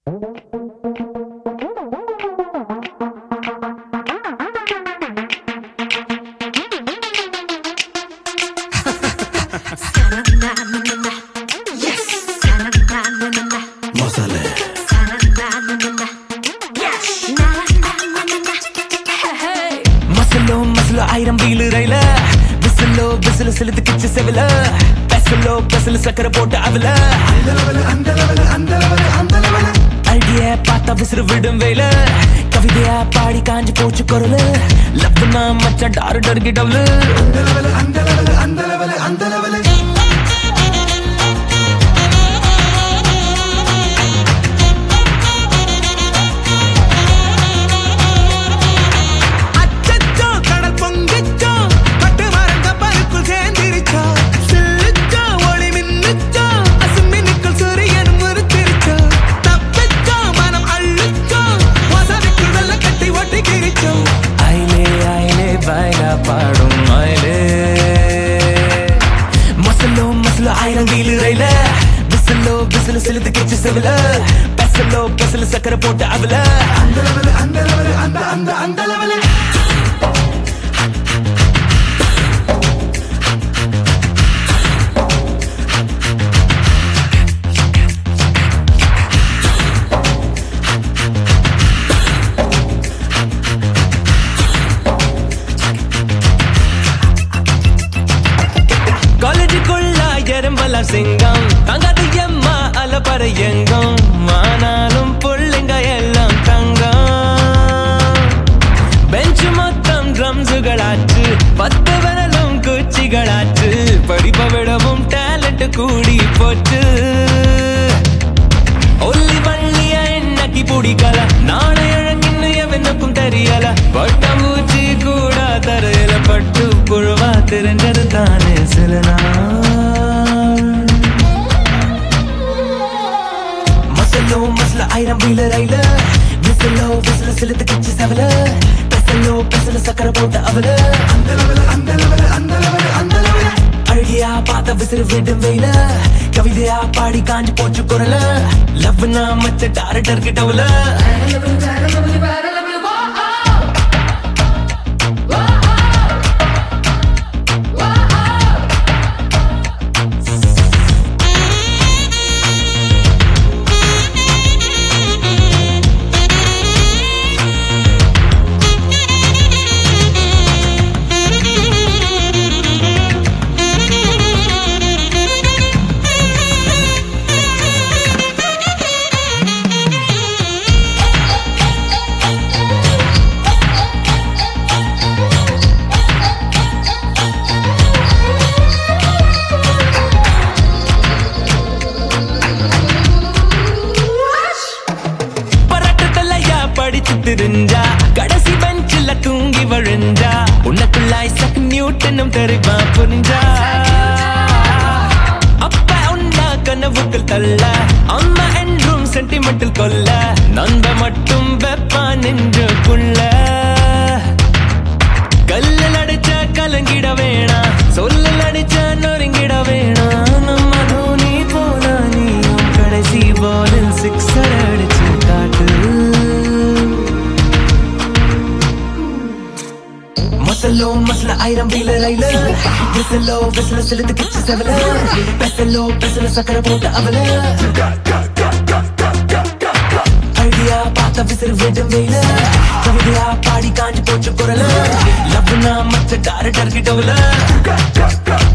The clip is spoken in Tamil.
மசலோ ஆயிரம் வீலு ரயில விசிலோ விசில செலுத்து கிச்சு செவில பெசலோ சக்கரை போட்டு அவல அழகிய பார்த்தா விசிறு விடும் வேல கவிதையா பாடி காஞ்சி போச்சு குரலு லவ்னா மச்சான் டாரு டர்கிட்டவளு பாடும் மயிலே மசலோ ஆயிரம் வீலு ரயில விசிலோ செலுத்து கிச்சு செவில பெசலோ சக்கரை போட்டு அவல சிங்கம் தங்காது எம்மா அலப்பற எங்கும் மானாலும் புள்ளைங்க எல்லாம் தங்கம் பெஞ்சு மொத்தம் ட்ரம்ஸுகளாச்சு 10 விரலும் குச்சிகளாச்சு படிப்ப விடவும் டேலண்ட் கூடி போச்சு ஒல்லி வள்ளிய என்னக்கி பிடிக்கல நாளை இழங்கின்னு எவனுக்கும் தெரியல பட்டாம்பூச்சி கூட தரையில பட்டு புழுவா தெரிஞ்சது தானே சில நாள் மசல ஆயிரம் வீலு ரயில விசிலோ செலுத்து கிச்சு செவல பெசலோ சக்கரை போட்டு அவல அழகியா பார்த்த விசிறு விடும் வெயில கவிதையா பாடி காஞ்சி போச்சு குரல லவ்னா மச்ச டாரு டர்கிட்டவல படிச்சு தெரிஞ்சா கடைசி பெஞ்சில தூங்கி விழுந்தா உனக்குள்ள ஐசக் நியூட்டனும் தெரிவா புரிஞ்சா அப்ப உன்னா கனவுகள் தள்ள அம்மா என்றும் சென்டிமெண்டல் கொல்ல நண்ப மட்டும் வெப்பா நெஞ்சுக்குள்ள கல்லில் அடிச்ச கலங்கிட வேணா சொல்லில் அடிச்ச நொறுங்கிட வேணா நம்ம தோனி போல நீயும் கடைசி பாலில் 6 அடிச்சு காட்டு மசல ஆயிரம் வீலு ரயில விசிலோ செலுத்து கிச்சு செவல பெசலோ சக்கரை போட்டு அவல அழகியா பார்த்த விசிறு விடும் வெயில கவிதையா பாடி காஞ்சி போச்சு குரல லவ்னா மச்ச டாரு டர்கிட்டவல